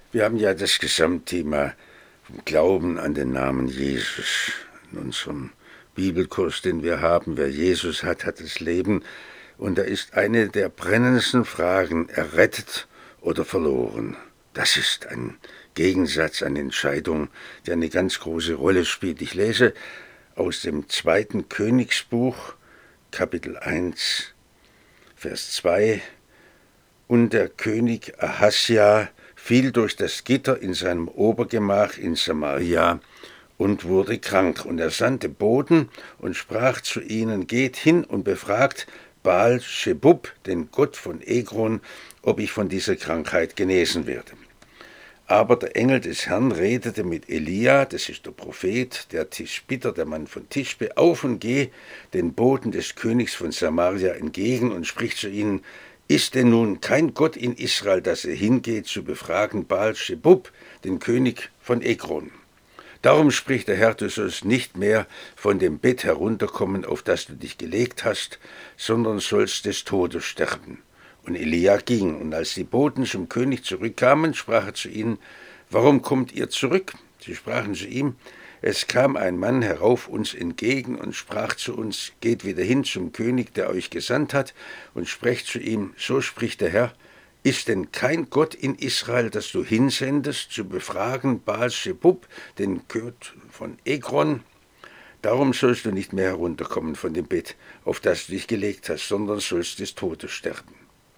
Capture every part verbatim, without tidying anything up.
Wir haben ja das Gesamtthema vom Glauben an den Namen Jesus in unserem Bibelkurs, den wir haben. Wer Jesus hat, hat das Leben. Und da ist eine der brennendsten Fragen: errettet oder verloren? Das ist ein Gegensatz, eine Entscheidung, die eine ganz große Rolle spielt. Ich lese aus dem zweiten Königsbuch, Kapitel eins, Vers zwei. Und der König Ahasja fiel durch das Gitter in seinem Obergemach in Samaria und wurde krank. Und er sandte Boten und sprach zu ihnen: Geht hin und befragt Baal-Schebub, den Gott von Ekron, ob ich von dieser Krankheit genesen werde. Aber der Engel des Herrn redete mit Elia, das ist der Prophet, der Tischbiter, der Mann von Tischbe, auf und geh den Boten des Königs von Samaria entgegen und spricht zu ihnen: Ist denn nun kein Gott in Israel, dass er hingeht zu befragen Baal-Schebub, den König von Ekron? Darum spricht der Herr: Du sollst nicht mehr von dem Bett herunterkommen, auf das du dich gelegt hast, sondern sollst des Todes sterben. Und Elia ging, und als die Boten zum König zurückkamen, sprach er zu ihnen: Warum kommt ihr zurück? Sie sprachen zu ihm: Es kam ein Mann herauf uns entgegen und sprach zu uns: Geht wieder hin zum König, der euch gesandt hat, und sprecht zu ihm: So spricht der Herr: Ist denn kein Gott in Israel, dass du hinsendest, zu befragen Baal-Schebub, den Gott von Ekron? Darum sollst du nicht mehr herunterkommen von dem Bett, auf das du dich gelegt hast, sondern sollst des Todes sterben.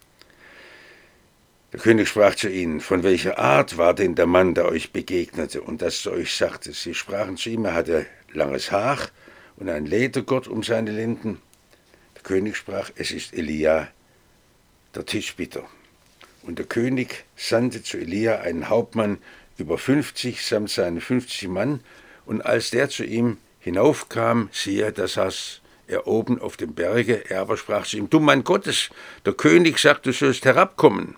Der König sprach zu ihnen: Von welcher Art war denn der Mann, der euch begegnete und das zu euch sagte? Sie sprachen zu ihm: Er hatte langes Haar und ein Ledergurt um seine Lenden. Der König sprach: Es ist Elia, der Tischbiter. Und der König sandte zu Elia einen Hauptmann über fünfzig samt seinen fünfzig Mann. Und als der zu ihm hinaufkam, siehe, da saß er oben auf dem Berge. Er aber sprach zu ihm: Du Mann Gottes, der König sagt, du sollst herabkommen.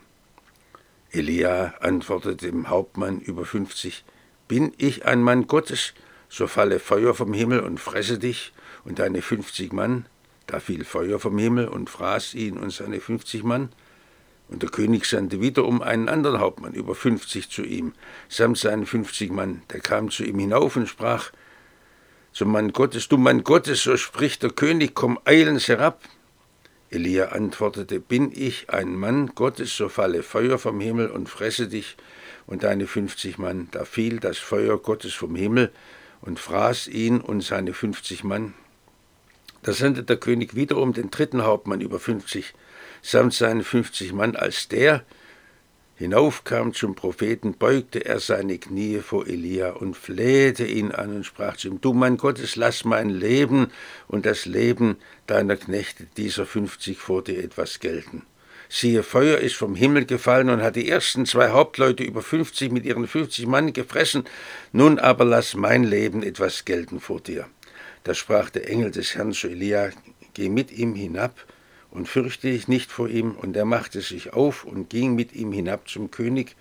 Elia antwortete dem Hauptmann über fünfzig: Bin ich ein Mann Gottes, so falle Feuer vom Himmel und fresse dich und deine fünfzig Mann. Da fiel Feuer vom Himmel und fraß ihn und seine fünfzig Mann. Und der König sandte wiederum einen anderen Hauptmann über fünfzig zu ihm, samt seinen fünfzig Mann. Der kam zu ihm hinauf und sprach zum Mann Gottes: Du Mann Gottes, so spricht der König, komm eilends herab. Elia antwortete: Bin ich ein Mann Gottes, so falle Feuer vom Himmel und fresse dich und deine fünfzig Mann. Da fiel das Feuer Gottes vom Himmel und fraß ihn und seine fünfzig Mann. Da sandte der König wiederum den dritten Hauptmann über fünfzig, samt seinen fünfzig Mann. Als der hinaufkam zum Propheten, beugte er seine Knie vor Elia und flehte ihn an und sprach zu ihm: Du Mann Gottes, lass mein Leben und das Leben deiner Knechte, dieser fünfzig, vor dir etwas gelten. Siehe, Feuer ist vom Himmel gefallen und hat die ersten zwei Hauptleute über fünfzig mit ihren fünfzig Mann gefressen. Nun aber lass mein Leben etwas gelten vor dir. Da sprach der Engel des Herrn zu Elia: Geh mit ihm hinab und fürchte dich nicht vor ihm. Und er machte sich auf und ging mit ihm hinab zum König.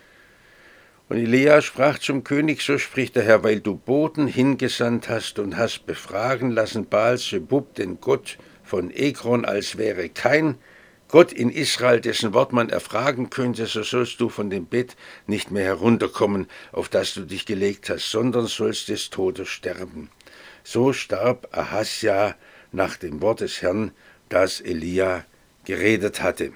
Und Elia sprach zum König: So spricht der Herr, weil du Boten hingesandt hast und hast befragen lassen Baal-Schebub, den Gott von Ekron, als wäre kein Gott in Israel, dessen Wort man erfragen könnte, so sollst du von dem Bett nicht mehr herunterkommen, auf das du dich gelegt hast, sondern sollst des Todes sterben. So starb Ahasja nach dem Wort des Herrn, das Elia geredet hatte.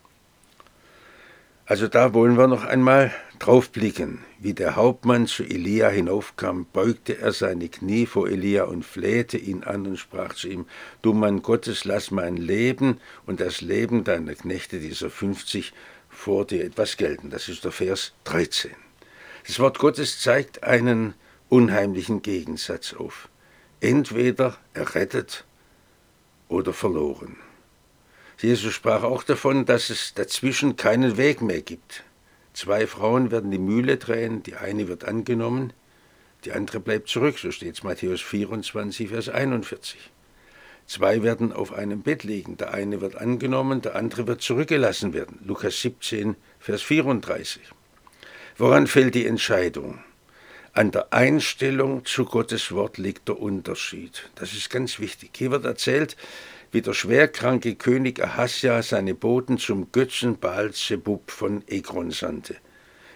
Also da wollen wir noch einmal drauf blicken. Wie der Hauptmann zu Elia hinaufkam, beugte er seine Knie vor Elia und flehte ihn an und sprach zu ihm: Du Mann Gottes, lass mein Leben und das Leben deiner Knechte, dieser fünfzig, vor dir etwas gelten. Das ist der Vers dreizehn. Das Wort Gottes zeigt einen unheimlichen Gegensatz auf. Entweder errettet oder verloren. Jesus sprach auch davon, dass es dazwischen keinen Weg mehr gibt. Zwei Frauen werden die Mühle drehen, die eine wird angenommen, die andere bleibt zurück, so steht es Matthäus vierundzwanzig, Vers einundvierzig. Zwei werden auf einem Bett liegen, der eine wird angenommen, der andere wird zurückgelassen werden, Lukas siebzehn, Vers vierunddreißig. Woran fällt die Entscheidung? An der Einstellung zu Gottes Wort liegt der Unterschied. Das ist ganz wichtig. Hier wird erzählt, wie der schwerkranke König Ahasja seine Boten zum Götzen Baal-Schebub von Ekron sandte.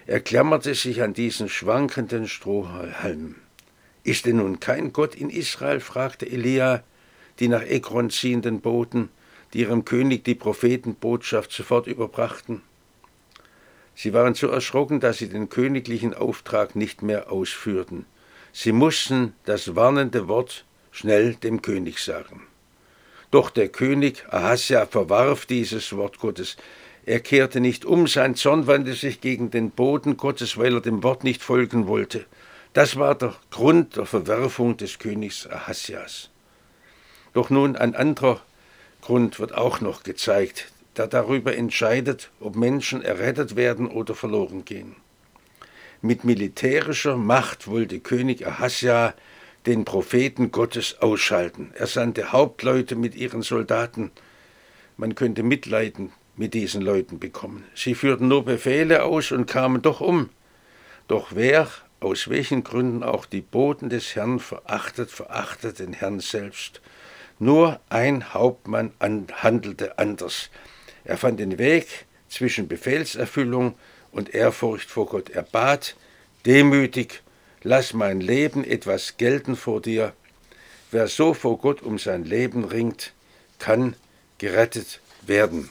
Er klammerte sich an diesen schwankenden Strohhalm. »Ist denn nun kein Gott in Israel?« fragte Elia, die nach Ekron ziehenden Boten, die ihrem König die Prophetenbotschaft sofort überbrachten. Sie waren so erschrocken, dass sie den königlichen Auftrag nicht mehr ausführten. Sie mussten das warnende Wort schnell dem König sagen. Doch der König Ahasja verwarf dieses Wort Gottes. Er kehrte nicht um, sein Zorn wandte sich gegen den Boten Gottes, weil er dem Wort nicht folgen wollte. Das war der Grund der Verwerfung des Königs Ahasjas. Doch nun ein anderer Grund wird auch noch gezeigt, der darüber entscheidet, ob Menschen errettet werden oder verloren gehen. Mit militärischer Macht wollte König Ahasja den Propheten Gottes ausschalten. Er sandte Hauptleute mit ihren Soldaten. Man könnte Mitleiden mit diesen Leuten bekommen. Sie führten nur Befehle aus und kamen doch um. Doch wer, aus welchen Gründen auch die Boten des Herrn verachtet, verachtet den Herrn selbst. Nur ein Hauptmann handelte anders. Er fand den Weg zwischen Befehlserfüllung und Ehrfurcht vor Gott. Er bat demütig: Lass mein Leben etwas gelten vor dir. Wer so vor Gott um sein Leben ringt, kann gerettet werden.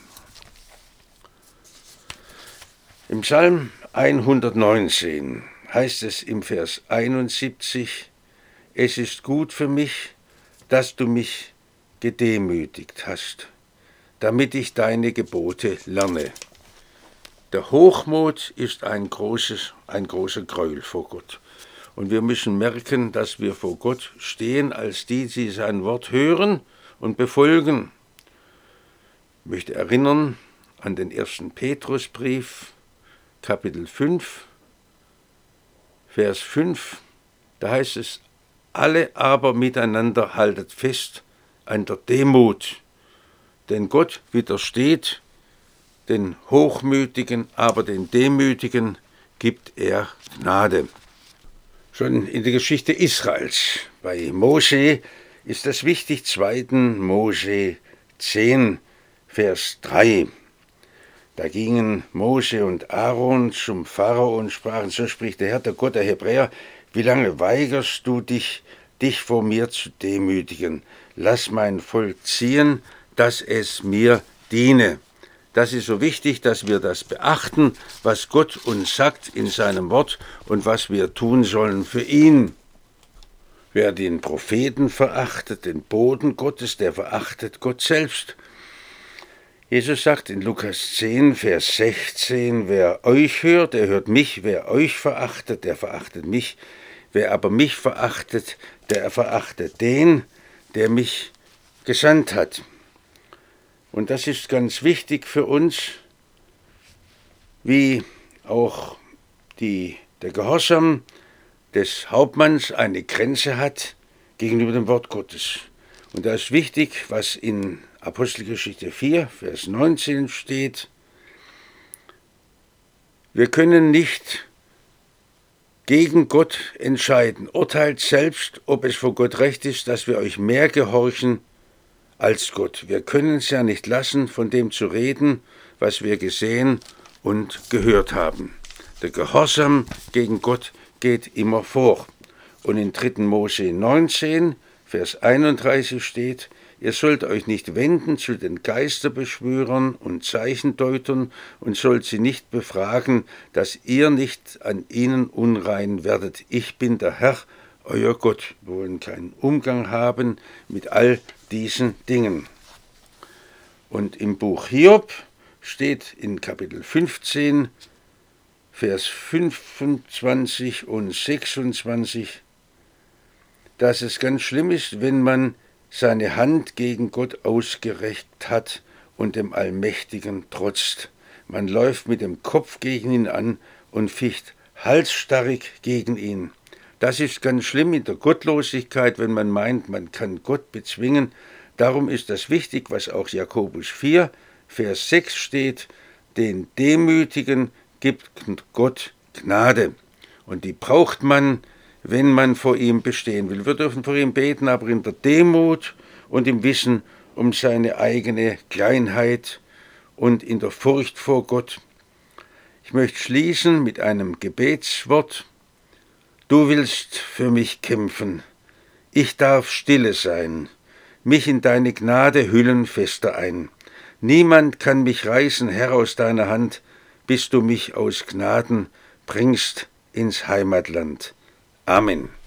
Im Psalm hundertneunzehn heißt es im Vers einundsiebzig: Es ist gut für mich, dass du mich gedemütigt hast, damit ich deine Gebote lerne. Der Hochmut ist ein, großes, ein großer Gräuel vor Gott. Und wir müssen merken, dass wir vor Gott stehen als die, die sein Wort hören und befolgen. Ich möchte erinnern an den ersten Petrusbrief, Kapitel fünf, Vers fünf. Da heißt es: Alle aber miteinander haltet fest an der Demut, denn Gott widersteht den Hochmütigen, aber den Demütigen gibt er Gnade. Schon in der Geschichte Israels, bei Mose, ist das wichtig, zweiten Mose zehn, Vers drei. Da gingen Mose und Aaron zum Pharao und sprachen: So spricht der Herr, der Gott der Hebräer, wie lange weigerst du dich, dich vor mir zu demütigen? Lass mein Volk ziehen, dass es mir diene. Das ist so wichtig, dass wir das beachten, was Gott uns sagt in seinem Wort und was wir tun sollen für ihn. Wer den Propheten verachtet, den Boten Gottes, der verachtet Gott selbst. Jesus sagt in Lukas zehn, Vers sechzehn, wer euch hört, der hört mich, wer euch verachtet, der verachtet mich, wer aber mich verachtet, der verachtet den, der mich gesandt hat. Und das ist ganz wichtig für uns, wie auch die, der Gehorsam des Hauptmanns eine Grenze hat gegenüber dem Wort Gottes. Und da ist wichtig, was in Apostelgeschichte vier, Vers neunzehn steht: Wir können nicht gegen Gott entscheiden. Urteilt selbst, ob es vor Gott recht ist, dass wir euch mehr gehorchen als Gott. Wir können es ja nicht lassen, von dem zu reden, was wir gesehen und gehört haben. Der Gehorsam gegen Gott geht immer vor. Und in dritten Mose neunzehn, Vers einunddreißig steht: Ihr sollt euch nicht wenden zu den Geisterbeschwörern und Zeichendeutern und sollt sie nicht befragen, dass ihr nicht an ihnen unrein werdet. Ich bin der Herr, euer Gott. Wir wollen keinen Umgang haben mit all diesen Dingen. Und im Buch Hiob steht in Kapitel fünfzehn, Vers fünfundzwanzig und sechsundzwanzig, dass es ganz schlimm ist, wenn man seine Hand gegen Gott ausgereckt hat und dem Allmächtigen trotzt. Man läuft mit dem Kopf gegen ihn an und ficht halsstarrig gegen ihn. Das ist ganz schlimm in der Gottlosigkeit, wenn man meint, man kann Gott bezwingen. Darum ist das wichtig, was auch Jakobus vier, Vers sechs steht: Den Demütigen gibt Gott Gnade. Und die braucht man, wenn man vor ihm bestehen will. Wir dürfen vor ihm beten, aber in der Demut und im Wissen um seine eigene Kleinheit und in der Furcht vor Gott. Ich Ich möchte schließen mit einem Gebetswort. Du willst für mich kämpfen, ich darf stille sein, mich in deine Gnade hüllen fester ein. Niemand kann mich reißen, Herr, aus deiner Hand, bis du mich aus Gnaden bringst ins Heimatland. Amen.